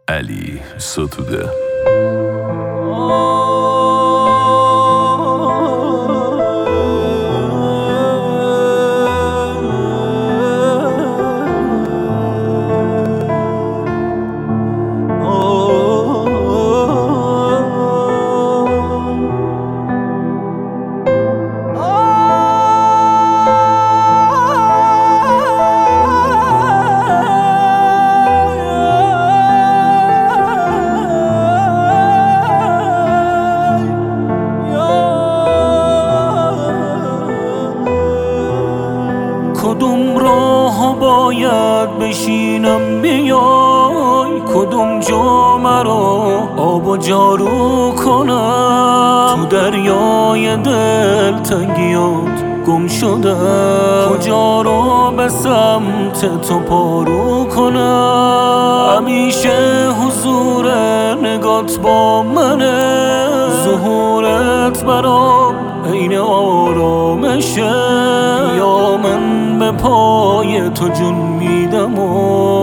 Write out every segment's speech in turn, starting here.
علی ستوده. کدوم راه باید بشینم بیای، کدوم جا مرا آب و جارو کنم. تو دریای دل تنگیات گم شدم، کجا رو به سمت تو پارو کنم. همیشه حضور نگات با منه، ظهورت برام عین آرامشه. یا من به پای تو جون میدم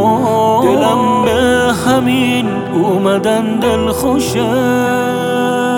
و دلم به همین اومدن دل خوشه.